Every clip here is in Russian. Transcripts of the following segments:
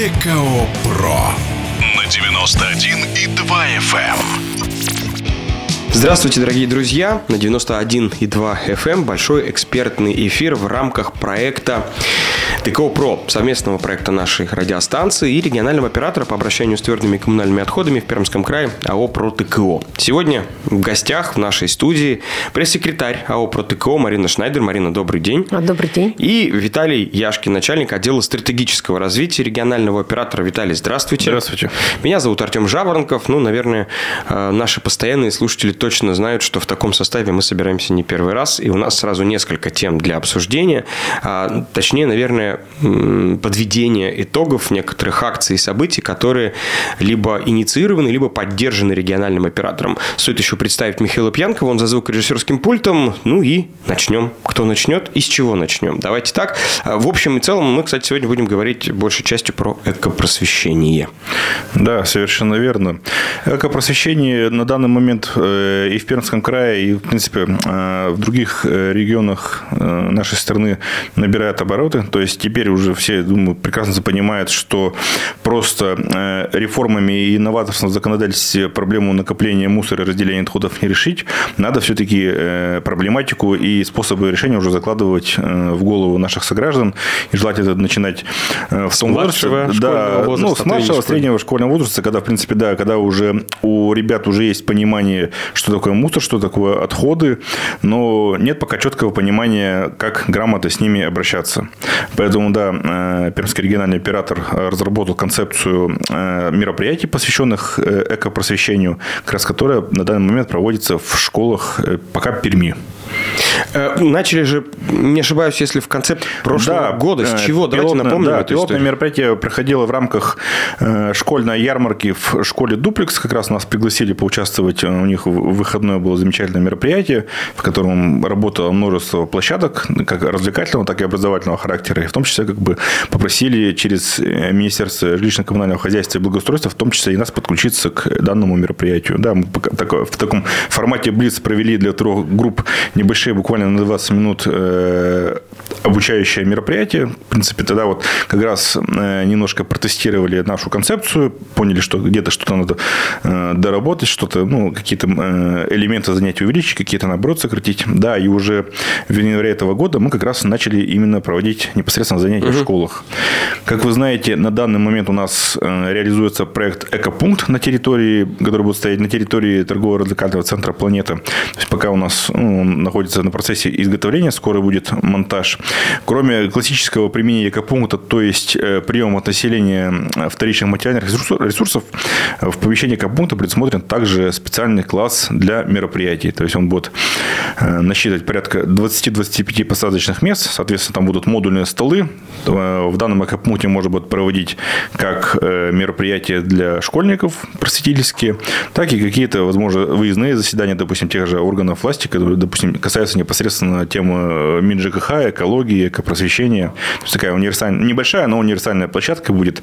ЭКО-ПРО на 91,2 FM. Здравствуйте, дорогие друзья! На 91,2 FM большой экспертный эфир в рамках проекта ЭКО-ПРО, совместного проекта нашей радиостанции и регионального оператора по обращению с твердыми коммунальными отходами в Пермском крае АО «ПРОТЭКО». Сегодня в гостях в нашей студии пресс-секретарь АО «ПРОТЭКО» Марина Шнайдер. Марина, добрый день. Добрый день. И Виталий Яшкин, начальник отдела стратегического развития регионального оператора. Виталий, здравствуйте. Здравствуйте. Меня зовут Артем Жаворонков. Наверное, наши постоянные слушатели точно знают, что в таком составе мы собираемся не первый раз, и у нас сразу несколько тем для обсуждения. Точнее, наверное, подведение итогов некоторых акций и событий, которые либо инициированы, либо поддержаны региональным оператором. Стоит еще представить Михаила Пьянкова, он за звукорежиссерским пультом. Ну и начнем. Кто начнет и с чего начнем? Давайте так. В общем и целом, мы, кстати, сегодня будем говорить большей частью про экопросвещение. Да, совершенно верно. Экопросвещение на данный момент и в Пермском крае, и, в принципе, в других регионах нашей страны набирает обороты. То есть, теперь уже все, думаю, прекрасно понимают, что просто реформами и новаторством в законодательстве проблему накопления мусора и разделения отходов не решить. Надо все-таки проблематику и способы решения уже закладывать в голову наших сограждан. И желательно это начинать в том возрасте. С младшего, среднего школьного возраста, когда, в принципе, да, когда уже у ребят уже есть понимание, что такое мусор, что такое отходы, но нет пока четкого понимания, как грамотно с ними обращаться. Поэтому, да, Пермский региональный оператор разработал концепцию мероприятий, посвященных экопросвещению, как раз которая на данный момент проводится в школах пока Перми. Начали же, не ошибаюсь, если в конце прошлого года. С чего? Давайте напомним эту историю. Пилотное мероприятие проходило в рамках школьной ярмарки в школе «Дуплекс». Как раз нас пригласили поучаствовать. У них в выходное было замечательное мероприятие, в котором работало множество площадок, как развлекательного, так и образовательного характера. И в том числе попросили через Министерство жилищно-коммунального хозяйства и благоустройства, в том числе и нас подключиться к данному мероприятию. Да, мы в таком формате блиц провели для 3 групп небольшие, буквально на 20 минут обучающее мероприятие. В принципе, тогда вот как раз немножко протестировали нашу концепцию, поняли, что где-то что-то надо доработать, что-то, какие-то элементы занятий увеличить, какие-то, наоборот, сократить. Да, и уже в январе этого года мы как раз начали именно проводить непосредственно занятия в школах. Как вы знаете, на данный момент у нас реализуется проект «Экопункт» на территории, который будет стоять на территории торгово-развлекательного центра «Планета». То есть, пока у нас находится на процессе изготовления, скоро будет монтаж. Кроме классического применения экопункта, то есть приема от населения вторичных материальных ресурсов, в помещении экопункта предусмотрен также специальный класс для мероприятий. То есть, он будет насчитывать порядка 20-25 посадочных мест. Соответственно, там будут модульные столы. В данном экопункте можно будет проводить как мероприятия для школьников просветительские, так и какие-то, возможно, выездные заседания, допустим, тех же органов власти, которые, допустим, касаются непосредственно темы МинЖКХ, экологии, экопросвещения. То есть, такая небольшая, но универсальная площадка будет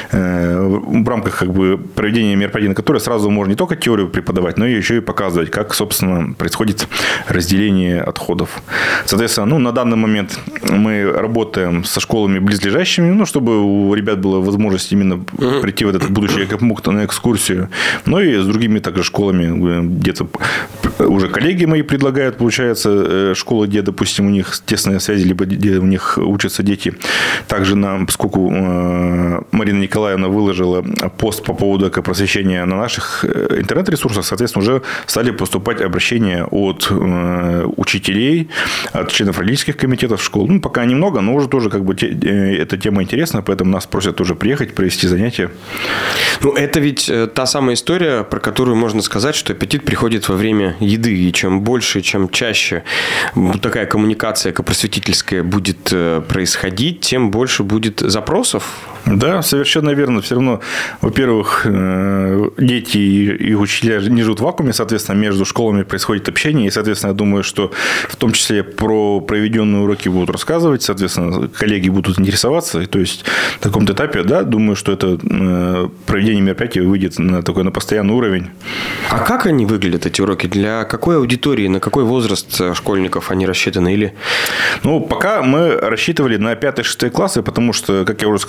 в рамках проведения мероприятий, на которой сразу можно не только теорию преподавать, но и еще и показывать, как, собственно, происходит разделение отходов. Соответственно, на данный момент мы работаем со школами близлежащими, чтобы у ребят была возможность именно прийти в этот будущий экопункт на экскурсию, но и с другими также школами, где-то уже коллеги мои предлагают, получается, школы, где, допустим, у них тесные связи, либо где у них учатся дети. Также поскольку Марина Николаевна выложила пост по поводу экопросвещения на наших интернет-ресурсах, соответственно, уже стали поступать обращения от учителей, от членов родительских комитетов школ. Пока немного, но уже тоже эта тема интересна, поэтому нас просят тоже приехать, провести занятия. Это ведь та самая история, про которую можно сказать, что аппетит приходит во время еды, и чем больше, чем чаще такая коммуникация экопросветительская будет происходить, тем больше будет запросов. Да, совершенно верно. Все равно, во-первых, дети и учителя не живут в вакууме, соответственно, между школами происходит общение, и, соответственно, я думаю, что в том числе про проведенные уроки будут рассказывать, соответственно, коллеги будут интересоваться, и, то есть на таком-то этапе, да, думаю, что это проведение мероприятия выйдет на постоянный уровень. А как они выглядят, эти уроки? Для какой аудитории, на какой возраст школьников они рассчитаны? Или... Пока мы рассчитывали на 5-6 классы, потому что, как я уже сказал,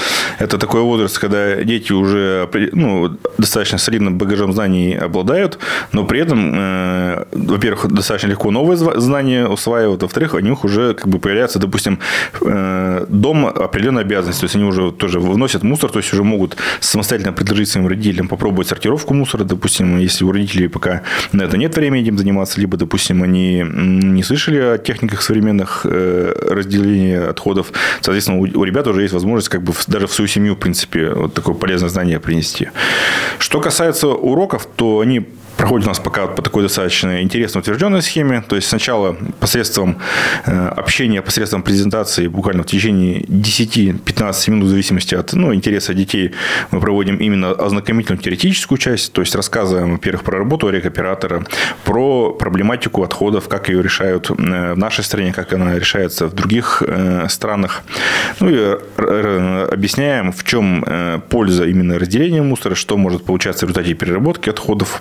Это такой возраст, когда дети уже достаточно солидным багажом знаний обладают, но при этом, во-первых, достаточно легко новые знания усваивают, во-вторых, у них уже появляется, допустим, дома определенная обязанность, то есть они уже тоже выносят мусор, то есть уже могут самостоятельно предложить своим родителям попробовать сортировку мусора, допустим, если у родителей пока на это нет времени этим заниматься, либо, допустим, они не слышали о техниках современных разделения отходов, соответственно, у ребят уже есть возможность даже в свою семью, в принципе, вот такое полезное знание принести. Что касается уроков, то они проходит у нас пока по такой достаточно интересной утвержденной схеме. То есть сначала посредством общения, посредством презентации, буквально в течение 10-15 минут, в зависимости от интереса детей, мы проводим именно ознакомительную теоретическую часть. То есть рассказываем, во-первых, про работу рекоператора, про проблематику отходов, как ее решают в нашей стране, как она решается в других странах. И объясняем, в чем польза именно разделения мусора, что может получаться в результате переработки отходов.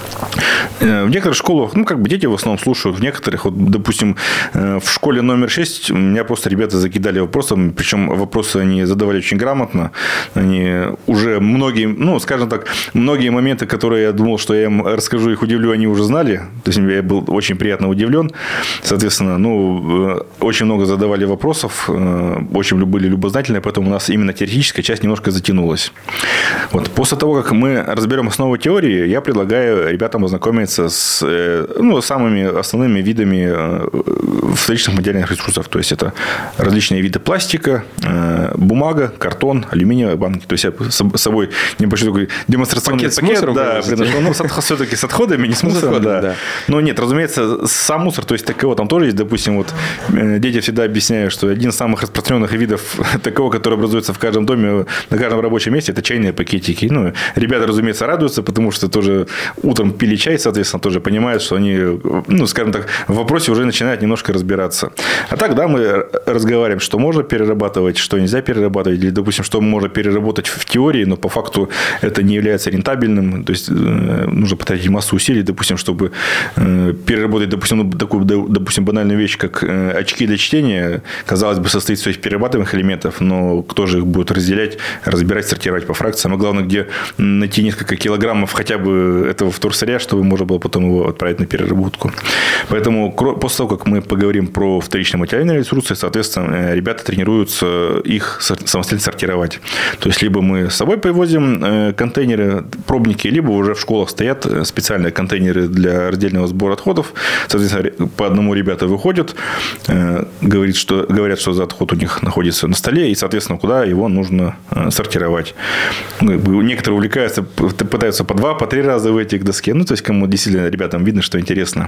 В некоторых школах, дети в основном слушают, в некоторых, допустим, в школе номер 6 меня просто ребята закидали вопросами, причем вопросы они задавали очень грамотно, они уже многие, скажем так, многие моменты, которые я думал, что я им расскажу, их удивлю, они уже знали, то есть я был очень приятно удивлен, соответственно, очень много задавали вопросов, очень были любознательные, поэтому у нас именно теоретическая часть немножко затянулась. Вот. После того, как мы разберем основы теории, я предлагаю ребятам ознакомиться с самыми основными видами вторичных материальных ресурсов. То есть это различные виды пластика, бумага, картон, алюминиевые банки. То есть я с собой небольшой такой демонстрационный пакет приношу. Все-таки с отходами, не с мусором. Да. Но нет, разумеется, сам мусор, то есть таково там тоже есть. Допустим, дети всегда объясняют, что один из самых распространенных видов такого, который образуется в каждом доме, на каждом рабочем месте, это чайные пакетики. Ребята, разумеется, радуются, потому что тоже утром пили чай, соответственно, тоже понимают, что они, скажем так, в вопросе уже начинают немножко разбираться. А так, да, мы разговариваем, что можно перерабатывать, что нельзя перерабатывать, или, допустим, что можно переработать в теории, но по факту это не является рентабельным, то есть нужно потратить массу усилий, допустим, чтобы переработать, допустим, такую, банальную вещь, как очки для чтения, казалось бы, состоит из своих перерабатываемых элементов, но кто же их будет разделять, разбирать, сортировать по фракциям, а главное, где найти несколько килограммов хотя бы этого вторсырья, чтобы можно было потом его отправить на переработку. Поэтому после того, как мы поговорим про вторичные материальные ресурсы, соответственно, ребята тренируются их самостоятельно сортировать. То есть, либо мы с собой привозим контейнеры, пробники, либо уже в школах стоят специальные контейнеры для раздельного сбора отходов. Соответственно, по одному ребята выходят, говорят, что за отход у них находится на столе, и, соответственно, куда его нужно сортировать. Некоторые увлекаются, пытаются по 2, по 3 раза выйти к доске. То есть, кому действительно ребятам видно, что интересно.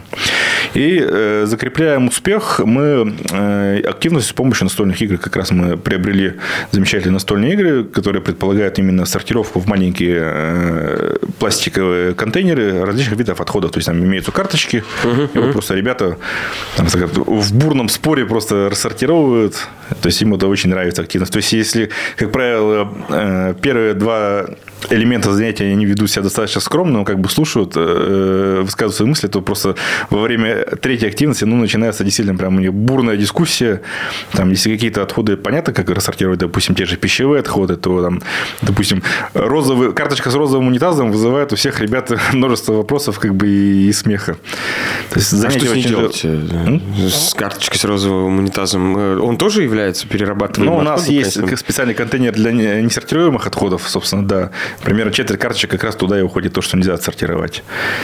И закрепляем успех мы активностью с помощью настольных игр. Как раз мы приобрели замечательные настольные игры, которые предполагают именно сортировку в маленькие пластиковые контейнеры различных видов отходов. То есть, там имеются карточки, и просто ребята в бурном споре просто рассортировывают. То есть, им это очень нравится активность. То есть, если, как правило, первые 2 элемента занятия они ведут себя достаточно скромно, слушают, высказывают свои мысли, то просто во время 3-й активности начинается действительно прям у них бурная дискуссия. Там, если какие-то отходы понятно, как рассортировать, допустим, те же пищевые отходы, то там, допустим, карточка с розовым унитазом вызывает у всех ребят множество вопросов и смеха. То есть, что с ней делать? С карточкой с розовым унитазом он тоже является перерабатываемым отходом? У нас есть специальный контейнер для несортируемых отходов, собственно, да. Примерно четверть карточек как раз туда и уходит то, что нельзя отсортировать.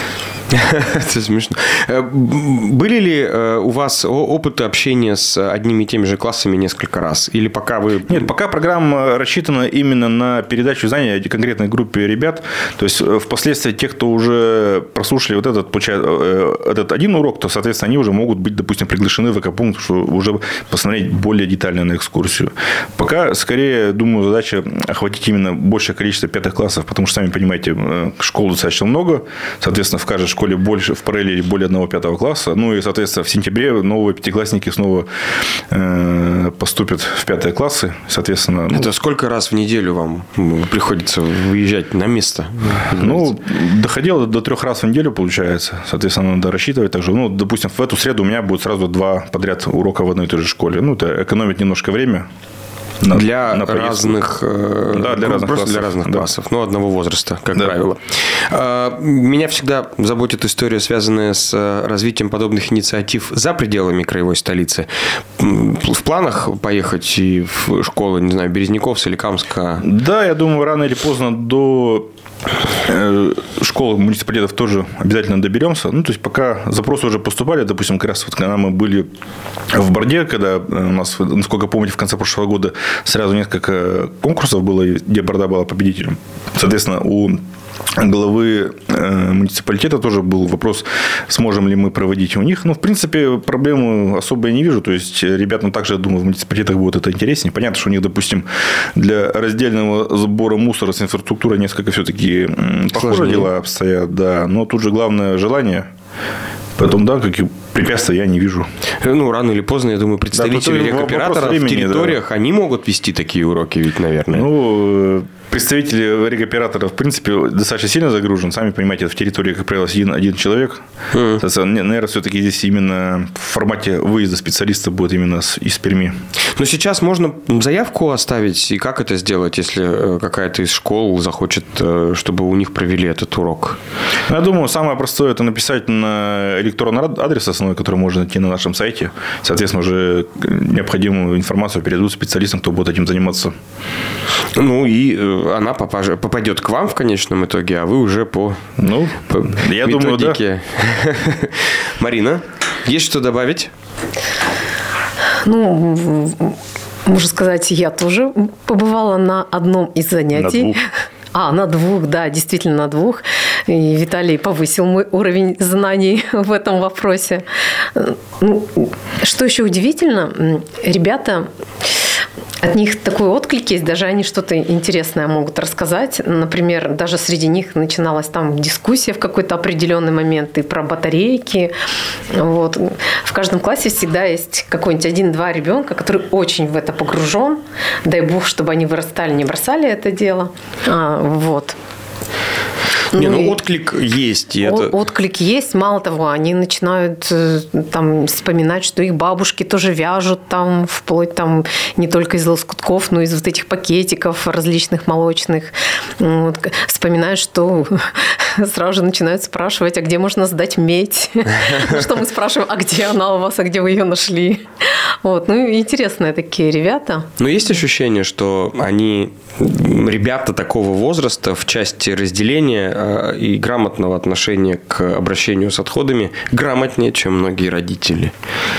Это смешно. Были ли у вас опыты общения с одними и теми же классами несколько раз? Или пока вы... Нет, пока программа рассчитана именно на передачу знаний конкретной группе ребят. То есть, впоследствии те, кто уже прослушали этот один урок, то, соответственно, они уже могут быть, допустим, приглашены в экопункт, чтобы уже посмотреть более детально на экскурсию. Пока, скорее, думаю, задача охватить именно большее количество 5 классов, потому что, сами понимаете, школ достаточно много. Соответственно, в каждой школе больше, в параллели более 1 5 класса. И, соответственно, в сентябре новые 5-классники снова поступят в 5 классы. Соответственно, это сколько раз в неделю вам приходится выезжать на место? Доходило до 3 раз в неделю, получается. Соответственно, надо рассчитывать. Также, допустим, в эту среду у меня будет сразу 2 подряд урока в одной и той же школе. Это экономит немножко время. для разных классов, но одного возраста, как правило. Меня всегда заботит история, связанная с развитием подобных инициатив за пределами краевой столицы. В планах поехать и в школу, не знаю, Березников, Соликамска? Да, я думаю, рано или поздно до школы муниципалитетов тоже обязательно доберемся. То есть, пока запросы уже поступали, допустим, как раз вот когда мы были в Борде, когда у нас, насколько помните, в конце прошлого года сразу несколько конкурсов было, где Борда была победителем. Соответственно, у главы муниципалитета тоже был вопрос, сможем ли мы проводить у них. В принципе, проблемы особо я не вижу. То есть, ребятам также, думаю, в муниципалитетах будет это интереснее. Понятно, что у них, допустим, для раздельного сбора мусора с инфраструктурой несколько все-таки похожие дела обстоят. Да. Но тут же главное желание. Поэтому, да, каких препятствий я не вижу. Рано или поздно, я думаю, представители рекоператоров в территориях, они могут вести такие уроки, ведь, наверное. Представители рекоператора, в принципе, достаточно сильно загружен. Сами понимаете, в территории, как правило, один человек. Наверное, все-таки здесь именно в формате выезда специалиста будет именно из Перми. Но сейчас можно заявку оставить. И как это сделать, если какая-то из школ захочет, чтобы у них провели этот урок? Я думаю, самое простое – это написать на электронный адрес основной, который можно найти на нашем сайте. Соответственно, уже необходимую информацию передадут специалистам, кто будет этим заниматься. И она попадет к вам в конечном итоге, а вы уже по я методике. Думаю, да. Марина, есть что добавить? Можно сказать, я тоже побывала на одном из занятий. На двух, да, действительно на двух. И Виталий повысил мой уровень знаний в этом вопросе. Что еще удивительно, ребята, от них такой отклик есть, даже они что-то интересное могут рассказать. Например, даже среди них начиналась там дискуссия в какой-то определенный момент и про батарейки. В каждом классе всегда есть какой-нибудь 1-2 ребенка, который очень в это погружен. Дай бог, чтобы они вырастали, не бросали это дело. Отклик есть. Отклик есть. Мало того, они начинают вспоминать, что их бабушки тоже вяжут вплоть не только из лоскутков, но и из этих пакетиков различных молочных. Вспоминают, что сразу же начинают спрашивать, а где можно сдать медь? Что мы спрашиваем, а где она у вас, а где вы ее нашли? Интересные такие ребята. Но есть ощущение, что ребята такого возраста в части разделения и грамотного отношения к обращению с отходами грамотнее, чем многие родители?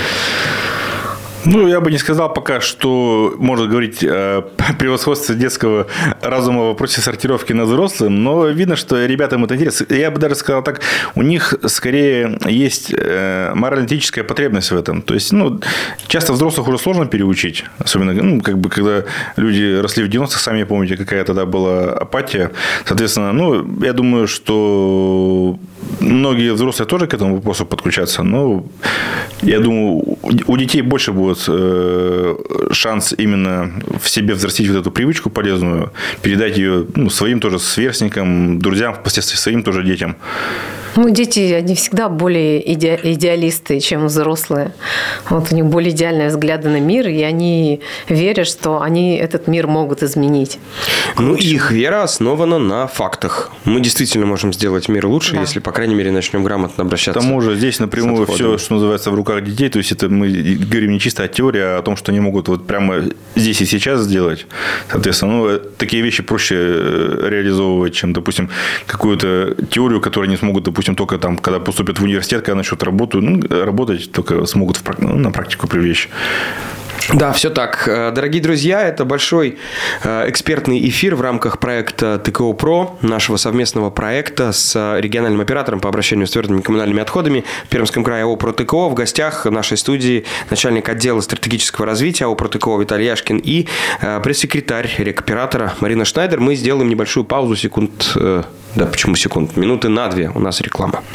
Я бы не сказал пока, что можно говорить о превосходстве детского разума в вопросе сортировки над взрослым, но видно, что ребятам это интересно. Я бы даже сказал так, у них скорее есть морально-этическая потребность в этом. То есть, часто взрослых уже сложно переучить, особенно, когда люди росли в 90-х, сами помните, какая тогда была апатия. Соответственно, я думаю, что многие взрослые тоже к этому вопросу подключатся, но я думаю, у детей больше будет шанс именно в себе взрастить эту привычку полезную, передать ее своим тоже сверстникам, друзьям, впоследствии своим тоже детям. Дети, они всегда более идеалисты, чем взрослые. У них более идеальные взгляды на мир, и они верят, что они этот мир могут изменить. Их вера основана на фактах. Мы действительно можем сделать мир лучше, если, по крайней мере, начнем грамотно обращаться. К тому же здесь напрямую все, что называется, в руках детей. То есть, это мы говорим не чисто о теории, а о том, что они могут прямо здесь и сейчас сделать. Соответственно, такие вещи проще реализовывать, чем, допустим, какую-то теорию, которую они смогут, допустим, только когда поступят в университет, когда начнут работать, только смогут на практику привлечь. Да, все так. Дорогие друзья, это большой экспертный эфир в рамках проекта ТКО ПРО, нашего совместного проекта с региональным оператором по обращению с твердыми коммунальными отходами в Пермском крае АО «ПРО-ТКО». В гостях нашей студии начальник отдела стратегического развития АО «ПРО-ТКО» Виталий Яшкин и пресс-секретарь рекоператора Марина Шнайдер. Мы сделаем небольшую паузу минуты на 2. У нас реклама.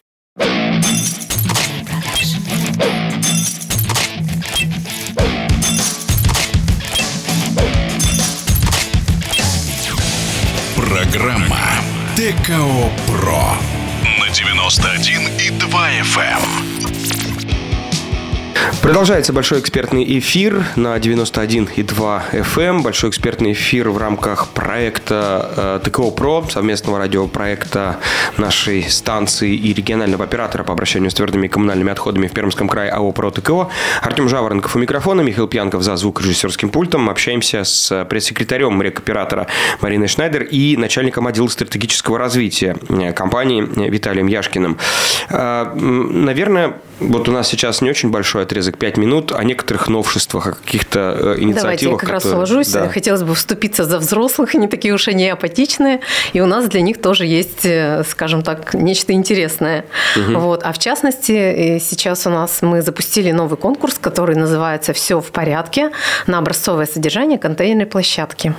Программа ТКО ПРО на 91,2 FM. Продолжается большой экспертный эфир на 91,2 FM. Большой экспертный эфир в рамках проекта ТКО ПРО, совместного радиопроекта нашей станции и регионального оператора по обращению с твердыми и коммунальными отходами в Пермском крае АО ПРО ТКО. Артем Жаворонков у микрофона, Михаил Пьянков за звукорежиссерским пультом. Общаемся с пресс-секретарем рекоператора Мариной Шнайдер и начальником отдела стратегического развития компании Виталием Яшкиным. Наверное, вот у нас сейчас не очень большой отрезок, 5 минут, о некоторых новшествах, о каких-то инициативах. Давайте я как раз уложусь. Да. Хотелось бы вступиться за взрослых, не такие уж они апатичные. И у нас для них тоже есть, скажем так, нечто интересное. Угу. Вот. А в частности, сейчас у нас мы запустили новый конкурс, который называется «Все в порядке» на образцовое содержание контейнерной площадки.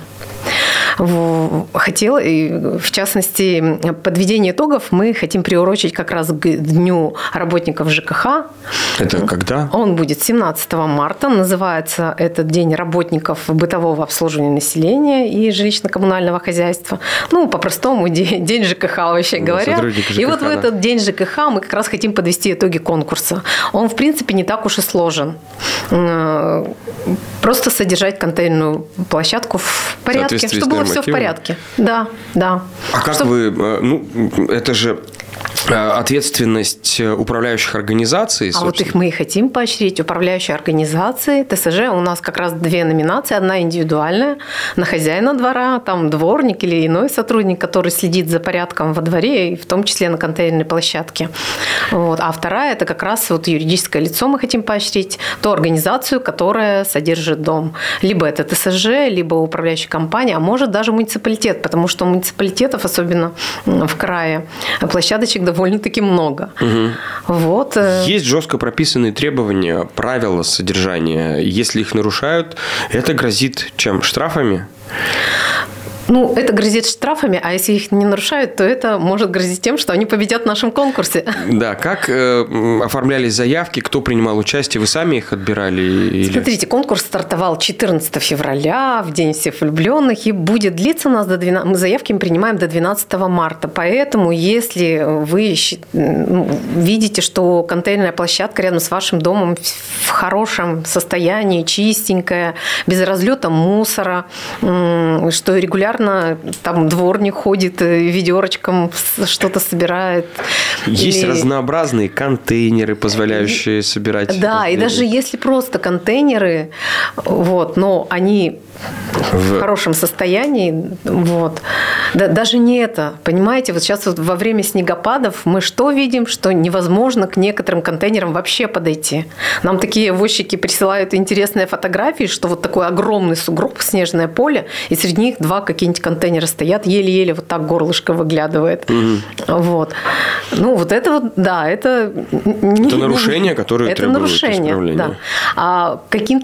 Хотел, в частности, подведение итогов мы хотим приурочить как раз к Дню работников ЖКХ. Это когда? Он будет 17 марта. Называется этот День работников бытового обслуживания населения и жилищно-коммунального хозяйства. Ну, по-простому, День ЖКХ, вообще говоря. И вот в этот День ЖКХ мы как раз хотим подвести итоги конкурса. Он, в принципе, не так уж и сложен. Просто содержать контейнерную площадку в порядке, чтобы было все в порядке. Да, да. А как вы... Ну, это же... ответственность управляющих организаций. А вот их мы и хотим поощрить. Управляющие организации, ТСЖ, у нас как раз 2 номинации. Одна индивидуальная, на хозяина двора, там дворник или иной сотрудник, который следит за порядком во дворе, и в том числе на контейнерной площадке. Вот. А вторая, это как раз вот юридическое лицо мы хотим поощрить, ту организацию, которая содержит дом. Либо это ТСЖ, либо управляющая компания, а может даже муниципалитет, потому что у муниципалитетов, особенно в крае, площадочек довольно-таки много. Угу. Вот. Есть жестко прописанные требования, правила содержания. Если их нарушают, это грозит чем? Штрафами? Ну, это грозит штрафами, а если их не нарушают, то это может грозить тем, что они победят в нашем конкурсе. Да, как оформлялись заявки, кто принимал участие, вы сами их отбирали? Или... Смотрите, конкурс стартовал 14 февраля, в День всех влюбленных, и будет длиться у нас до 12... Мы заявки принимаем до 12 марта, поэтому если вы видите, что контейнерная площадка рядом с вашим домом в хорошем состоянии, чистенькая, без разлета мусора, что регулярно там дворник ходит, ведерочком что-то собирает. Есть разнообразные контейнеры, позволяющие собирать. Да, и даже если просто контейнеры, вот, но они в хорошем состоянии, вот. Да, даже не это, понимаете, вот сейчас вот во время снегопадов мы что видим, что невозможно к некоторым контейнерам вообще подойти. Нам такие возчики присылают интересные фотографии, что вот такой огромный сугроб, снежное поле, и среди них 2 какие-нибудь контейнера стоят, еле-еле вот так горлышко выглядывает. Угу. Вот. Ну, вот это вот, да, это нарушение, которое требует исправления. Да. А каким-то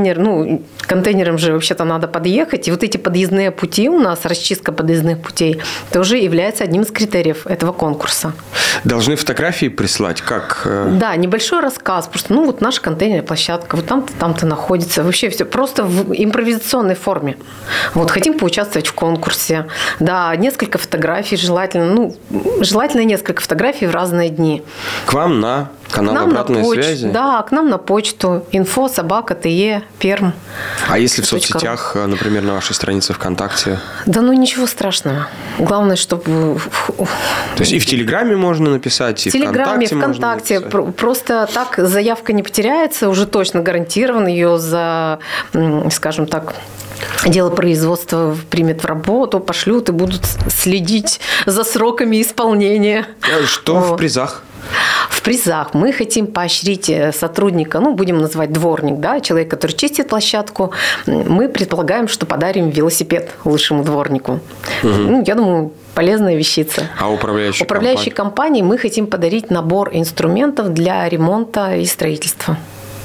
контейнерам же вообще-то надо подъехать, и вот эти подъездные пути у нас, расчистка подъездных путей, тоже является одним из критериев этого конкурса. Должны фотографии прислать? Как? Да, небольшой рассказ, просто, вот наша контейнерная площадка, вот там-то, там-то находится, вообще все просто в импровизационной форме. Вот, хотим поучаствовать в конкурсе. Да, несколько фотографий желательно, желательно несколько фотографий в разные дни. К вам на канал обратной связи? Да, к нам на почту info@te.perm. А если в соцсетях, например, на вашей странице ВКонтакте? Да ничего страшного. Главное, чтобы... То есть и в Телеграме можно написать, и в Телеграме, ВКонтакте. Просто так заявка не потеряется, уже точно гарантирован. Ее за, скажем так, дело производства примет в работу, пошлют и будут следить за сроками исполнения. Что в призах? В призах мы хотим поощрить сотрудника, будем называть дворник, да, человек, который чистит площадку. Мы предполагаем, что подарим велосипед лучшему дворнику. Угу. Я думаю, полезная вещица. А управляющей компании мы хотим подарить набор инструментов для ремонта и строительства.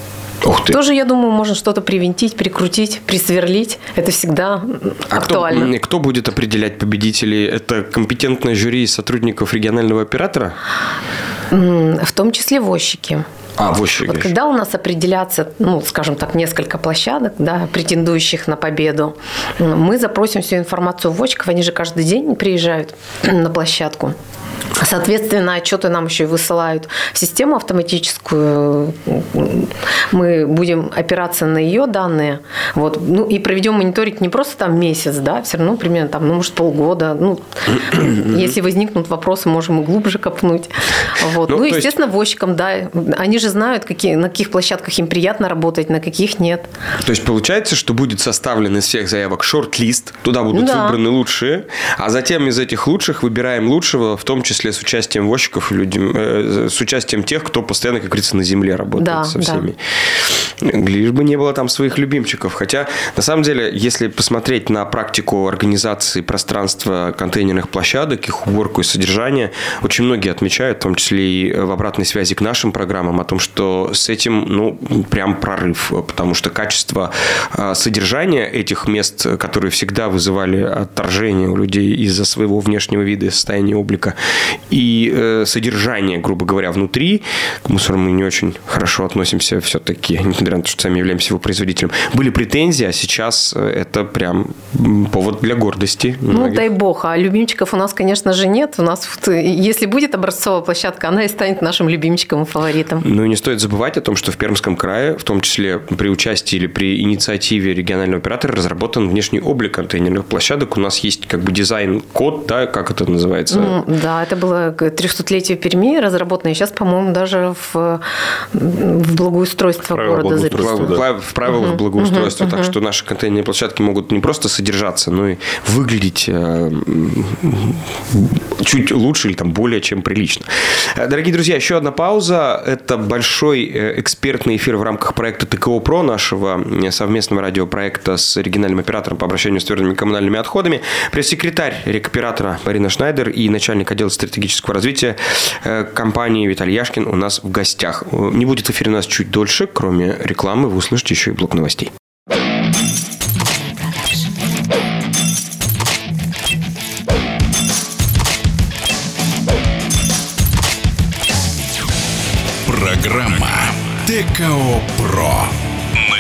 Ух ты. Тоже, я думаю, можно что-то привинтить, прикрутить, присверлить. Это всегда актуально. Кто будет определять победителей? Это компетентное жюри сотрудников регионального оператора? В том числе возчики. Вот когда у нас определятся, скажем так, несколько площадок, да, претендующих на победу, мы запросим всю информацию возчиков, они же каждый день приезжают на площадку. Соответственно, отчеты нам еще и высылают в систему автоматическую. Мы будем опираться на ее данные. Вот. Ну, и проведем мониторинг не просто там месяц, да, все равно примерно там, ну, может, полгода. Ну, если возникнут вопросы, можем и глубже копнуть. Вот. Ну, естественно, возчикам, да, они же знают, на каких площадках им приятно работать, на каких нет. То есть получается, что будет составлен из всех заявок шорт-лист, туда будут выбраны лучшие, а затем из этих лучших выбираем лучшего, в том числе с участием возчиков, с участием тех, кто постоянно, как говорится, на земле работает со всеми. Лишь бы не было там своих любимчиков. Хотя, на самом деле, если посмотреть на практику организации пространства контейнерных площадок, их уборку и содержание, очень многие отмечают, в том числе и в обратной связи к нашим программам, о том, что с этим, ну, прям прорыв. Потому что качество содержания этих мест, которые всегда вызывали отторжение у людей из-за своего внешнего вида и состояния облика, и содержание, грубо говоря, внутри, к мусору мы не очень хорошо относимся все-таки, несмотря на то, что сами являемся его производителем, были претензии, а сейчас это прям повод для гордости. Ну, дай бог. А любимчиков у нас, конечно же, нет. У нас, если будет образцовая площадка, она и станет нашим любимчиком и фаворитом. Ну, и не стоит забывать о том, что в Пермском крае, в том числе при участии или при инициативе регионального оператора, разработан внешний облик контейнерных площадок. У нас есть как бы дизайн-код, да, как это называется? Да, это было к 300-летию Перми разработано. И сейчас, по-моему, даже в благоустройство города записано. В правилах благоустройства. Так что наши контейнерные площадки могут не просто содержаться, но и выглядеть чуть лучше или там более чем прилично. Дорогие друзья, еще одна пауза. Это большой экспертный эфир в рамках проекта ТКО ПРО, нашего совместного радиопроекта с региональным оператором по обращению с твердыми коммунальными отходами. Пресс-секретарь рекоператора Марина Шнайдер и начальник отдела стратегического развития компании Виталий Яшкин у нас в гостях. Не будет в эфире у нас чуть дольше. Кроме рекламы, вы услышите еще и блок новостей. Программа ТКО ПРО на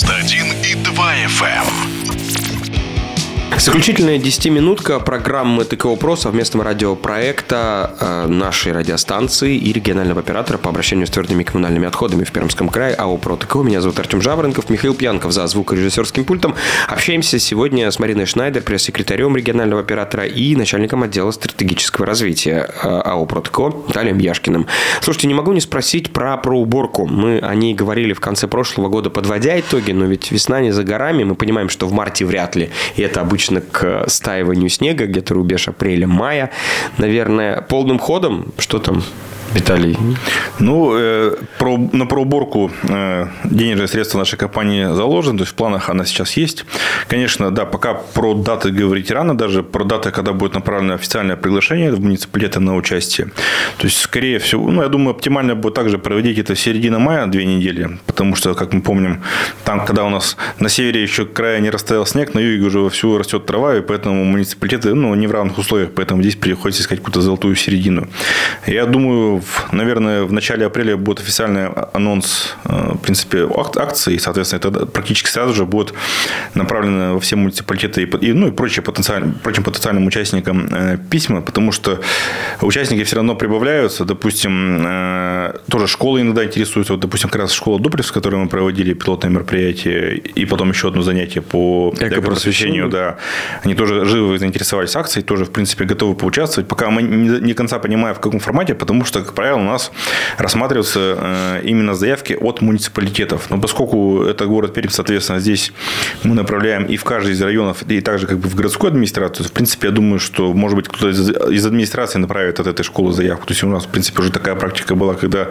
91,2 FM. Заключительная 10-минутка программы ТКО ПРО совместного радиопроекта нашей радиостанции и регионального оператора по обращению с твердыми коммунальными отходами в Пермском крае АО «ПРО ТКО». Меня зовут Артем Жаворонков, Михаил Пьянков за звукорежиссерским пультом. Общаемся сегодня с Мариной Шнайдер, пресс-секретарем регионального оператора и начальником отдела стратегического развития АО «ПРО ТКО» Виталием Яшкиным. Слушайте, не могу не спросить про проуборку. Мы о ней говорили в конце прошлого года, подводя итоги, но ведь весна не за горами. Мы понимаем, что в марте вряд ли, и это обычно к стаиванию снега, где-то рубеж апреля-мая, наверное, полным ходом. Что там, Виталий? Ну, на проуборку денежные средства нашей компании заложены, то есть в планах она сейчас есть. Конечно, да, пока про даты говорить рано, даже про даты, когда будет направлено официальное приглашение в муниципалитеты на участие. То есть, скорее всего, ну, я думаю, оптимально будет также проводить это в середине мая, 2 недели, потому что, как мы помним, там, когда у нас на севере еще края не растаял снег, на юге уже вовсю растет трава, и поэтому муниципалитеты, ну, не в равных условиях, поэтому здесь приходится искать какую-то золотую середину. Я думаю, наверное, в начале апреля будет официальный анонс, в принципе, акции, и, соответственно, это практически сразу же будет направлено во все муниципалитеты и прочим потенциальным участникам письма, потому что участники все равно прибавляются. Допустим, тоже школы иногда интересуются. Вот, допустим, как раз школа Дуплекс, в которой мы проводили пилотное мероприятие, и потом еще одно занятие по экопросвещению, да, они тоже живо заинтересовались акцией, тоже, в принципе, готовы поучаствовать. Пока мы не до конца понимаем, в каком формате, потому что, как правило, у нас рассматриваются именно заявки от муниципалитетов. Но поскольку это город Пермь, соответственно, здесь мы направляем и в каждый из районов, и также как бы в городскую администрацию. В принципе, я думаю, что, может быть, кто-то из администрации направит от этой школы заявку. То есть у нас, в принципе, уже такая практика была, когда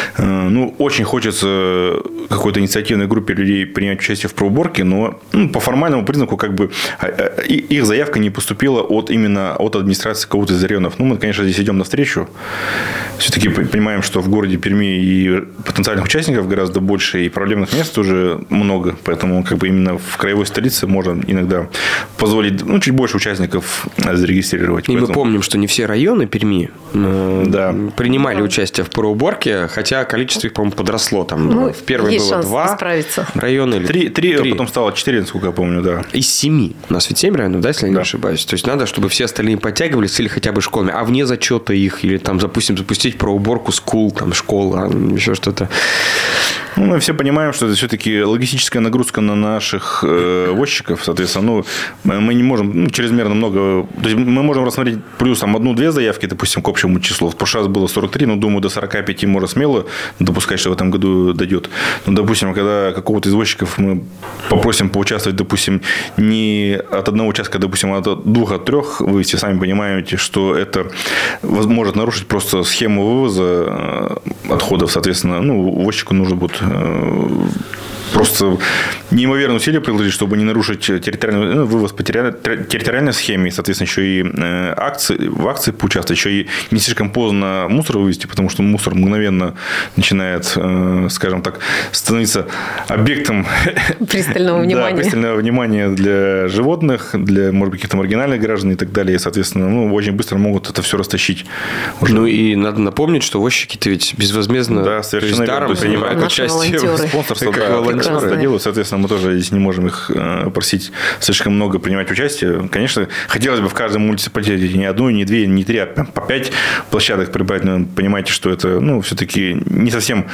очень хочется какой-то инициативной группе людей принять участие в проуборке, но по формальному признаку как бы их заявка не поступила именно от администрации кого-то из районов. Мы, конечно, здесь идем навстречу. все-таки понимаем, что в городе Перми и потенциальных участников гораздо больше, и проблемных мест тоже много. Поэтому именно в краевой столице можно иногда позволить чуть больше участников зарегистрировать. И мы помним, что не все районы Перми принимали участие в проуборке, хотя количество их, по-моему, подросло. Там в первой было 2 района. Или 3, а потом стало 4, насколько я помню, да. Из 7. У нас ведь 7 районов, да, если я не ошибаюсь. То есть надо, чтобы все остальные подтягивались или хотя бы школами, а вне зачета их, или там, допустим, запустить проуборку школ, еще что-то. Мы все понимаем, что это все-таки логистическая нагрузка на наших возчиков. Соответственно, мы не можем чрезмерно много... То есть мы можем рассмотреть плюс 1-2 заявки, допустим, к общему числу. В прошлый раз было 43, но, думаю, до 45 можно смело допускать, что в этом году дойдет. Но, допустим, когда какого-то из возчиков мы попросим поучаствовать, допустим, не от одного участка, допустим, а от 2-3, вы все сами понимаете, что это может нарушить просто схему вывоза отходов. Соответственно, возчику нужно будет просто неимоверные усилия приложить, чтобы не нарушить территориальный вывоз по территориальной схеме, и, соответственно, еще и в акции поучаствовать, еще и не слишком поздно мусор вывести, потому что мусор мгновенно начинает, скажем так, становиться объектом пристального внимания. Пристального внимания для животных, для, может быть, каких-то маргинальных граждан и так далее. И, соответственно, очень быстро могут это все растащить. И надо напомнить, что возчики-то ведь безвозмездно, совершенно даром принимают участие в спонсорстве. Это делают, соответственно, мы тоже здесь не можем их просить слишком много принимать участие. Конечно, хотелось бы в каждом муниципалитете не 1, не 2, не 3, а по 5 площадок прибавить. Но понимаете, что это, все-таки не совсем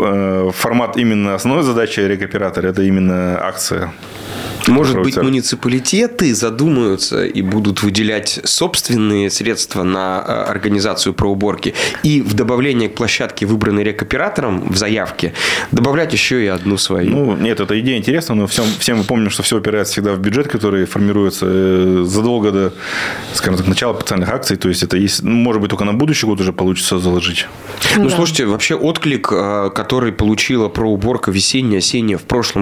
формат именно основной задачи рекоператора, это именно акция. Может быть, муниципалитеты задумаются и будут выделять собственные средства на организацию проуборки и в добавление к площадке, выбранной рекоператором в заявке, добавлять еще и одну свою. Нет, эта идея интересна, но все мы помним, что все опирается всегда в бюджет, который формируется задолго до, скажем так, начала специальных акций. То есть, это есть, может быть, только на будущий год уже получится заложить. Слушайте, вообще отклик, который получила проуборка весенняя-осенняя в прошлом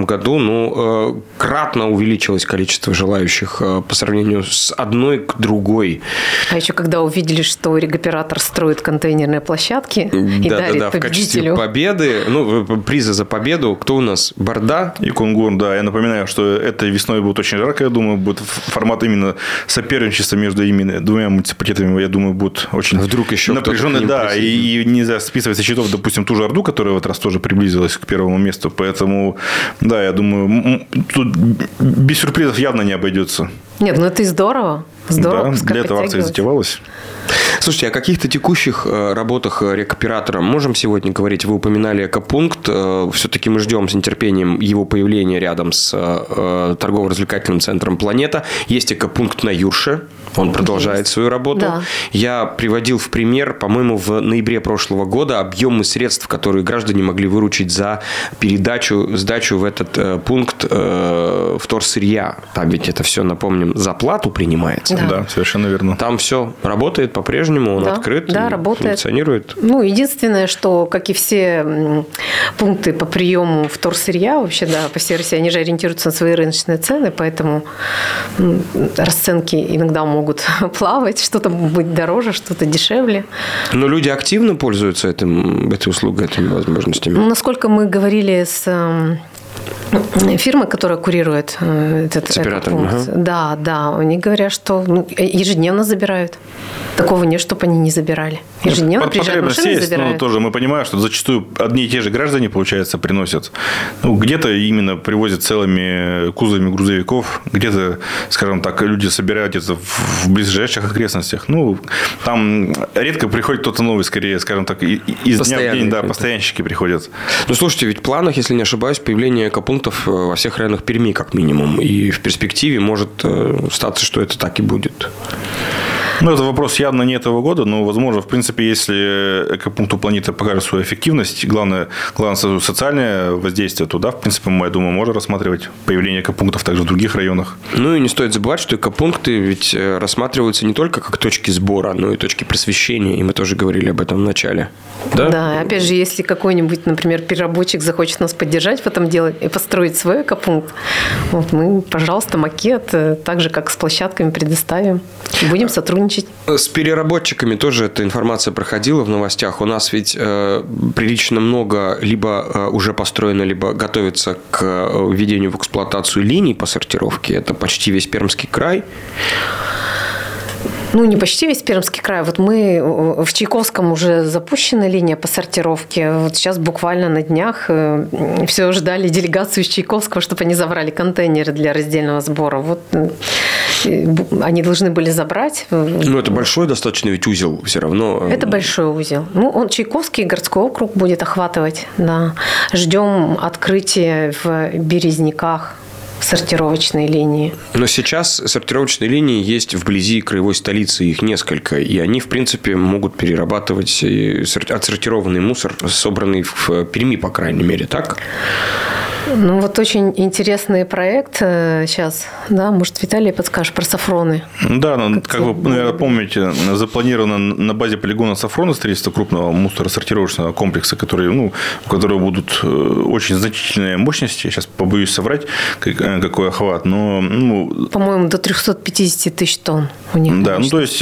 году, кратно увеличилось количество желающих по сравнению с одной к другой. А еще когда увидели, что рекоператор строит контейнерные площадки и дарит победителю. В качестве победы, приза за победу, кто у нас? Борда и Кунгур, да. Я напоминаю, что этой весной будет очень жарко, я думаю, будет формат именно соперничества между именно двумя муниципалитетами, я думаю, будет очень напряженный. Да, и нельзя списывать со счетов, допустим, ту же Орду, которая в этот раз тоже приблизилась к первому месту. Поэтому, да, я думаю, тут без сюрпризов явно не обойдется. Нет, это и здорово. Здорово, да, для этого акция затевалась. Слушайте, о каких-то текущих работах рекоператора можем сегодня говорить? Вы упоминали экопункт. Все-таки мы ждем с нетерпением его появления рядом с торгово-развлекательным центром «Планета». Есть экопункт на Юрше. Он продолжает свою работу. Да. Я приводил в пример, по-моему, в ноябре прошлого года объемы средств, которые граждане могли выручить за сдачу в этот пункт вторсырья. Там ведь это все, напомним, за плату принимается. Да, совершенно верно. Там все работает по-прежнему, он открыт, работает. Функционирует. Единственное, что, как и все пункты по приему вторсырья, вообще, по всей России, они же ориентируются на свои рыночные цены, поэтому расценки иногда могут плавать, что-то быть дороже, что-то дешевле. Но люди активно пользуются этой услугой, этими возможностями? Насколько мы говорили с фирмы, которая курирует этот пункт. Да, они говорят, что ежедневно забирают. Такого нет, чтобы они не забирали. Ежедневно приезжают машины и забирают. Тоже мы понимаем, что зачастую одни и те же граждане, получается, приносят. Где-то именно привозят целыми кузовами грузовиков, где-то, скажем так, люди собирают это в ближайших окрестностях. Там редко приходит кто-то новый, скорее, скажем так, из дня в день, постоянщики приходят. Слушайте, ведь в планах, если не ошибаюсь, появление экопунктов во всех районах Перми, как минимум. И в перспективе может статься, что это так и будет. Это вопрос явно не этого года, но, возможно, в принципе, если экопункту «Планета» покажет свою эффективность, главное социальное воздействие, то, в принципе, я думаю, можно рассматривать появление экопунктов также в других районах. И не стоит забывать, что экопункты ведь рассматриваются не только как точки сбора, но и точки просвещения, и мы тоже говорили об этом в начале. Да, опять же, если какой-нибудь, например, переработчик захочет нас поддержать в этом деле и построить свой экопункт, мы, пожалуйста, макет, так же, как с площадками, предоставим. Будем сотрудничать. сотрудничать. С переработчиками тоже эта информация проходила в новостях. У нас ведь прилично много либо уже построено, либо готовится к введению в эксплуатацию линий по сортировке. Это почти весь Пермский край. Не почти весь Пермский край. Вот мы в Чайковском уже запущена линия по сортировке. Вот сейчас буквально на днях все ждали делегацию из Чайковского, чтобы они забрали контейнеры для раздельного сбора. Вот они должны были забрать. Это большой достаточно ведь узел все равно. Это большой узел. Он Чайковский городской округ будет охватывать. Да. Ждем открытия в Березниках сортировочные линии. Но сейчас сортировочные линии есть вблизи краевой столицы, их несколько, и они, в принципе, могут перерабатывать отсортированный мусор, собранный в Перми, по крайней мере, так? Очень интересный проект сейчас, да, может, Виталий подскажешь про Софроны. Да, как вы, наверное, помните, запланировано на базе полигона Софрона строительство крупного мусоросортировочного комплекса, у которого будут очень значительные мощности. Я сейчас побоюсь соврать, какой охват, но... По-моему, до 350 тысяч тонн у них. Да, то есть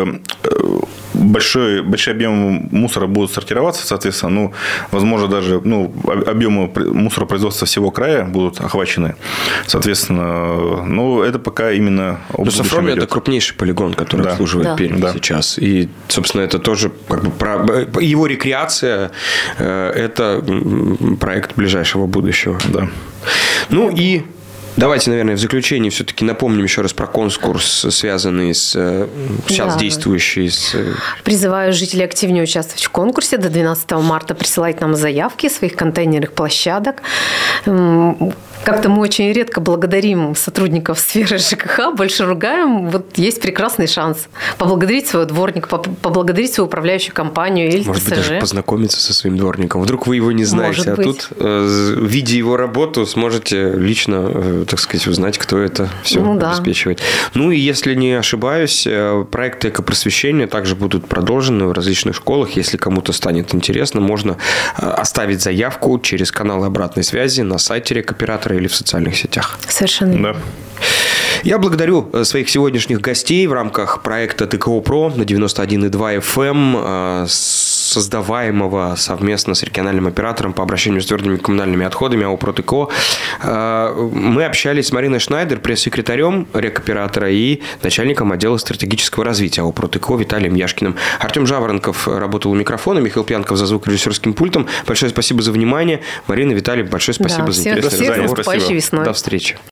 большие объемы мусора будут сортироваться, соответственно, возможно, даже объемы мусоропроизводства всего края будут охвачены. Соответственно, это пока именно... Софрон – это крупнейший полигон, который обслуживает Пермь сейчас. И, собственно, это тоже его рекреация – это проект ближайшего будущего. Да. И давайте, наверное, в заключение все-таки напомним еще раз про конкурс, связанный с сейчас действующий. Призываю жителей активнее участвовать в конкурсе. До 12 марта присылать нам заявки своих контейнерных площадок. Как-то мы очень редко благодарим сотрудников сферы ЖКХ, больше ругаем. Вот есть прекрасный шанс поблагодарить своего дворника, поблагодарить свою управляющую компанию или Может быть, даже познакомиться со своим дворником. Вдруг вы его не знаете, тут, видя его работу, сможете лично, так сказать, узнать, кто это все обеспечивает. И если не ошибаюсь, проекты экопросвещения также будут продолжены в различных школах. Если кому-то станет интересно, можно оставить заявку через каналы обратной связи на сайте рекоператора или в социальных сетях. Совершенно. Да. Я благодарю своих сегодняшних гостей в рамках проекта ТКО ПРО на 91,2 FM, создаваемого совместно с региональным оператором по обращению с твердыми коммунальными отходами АО «ПРО ТКО». Мы общались с Мариной Шнайдер, пресс-секретарем рекоператора и начальником отдела стратегического развития АО «ПРО ТКО» Виталием Яшкиным. Артем Жаворонков работал у микрофона, Михаил Пьянков за звукорежиссерским пультом. Большое спасибо за внимание. Марина, Виталий, большое спасибо за интересное разговор. Спасибо. До встречи.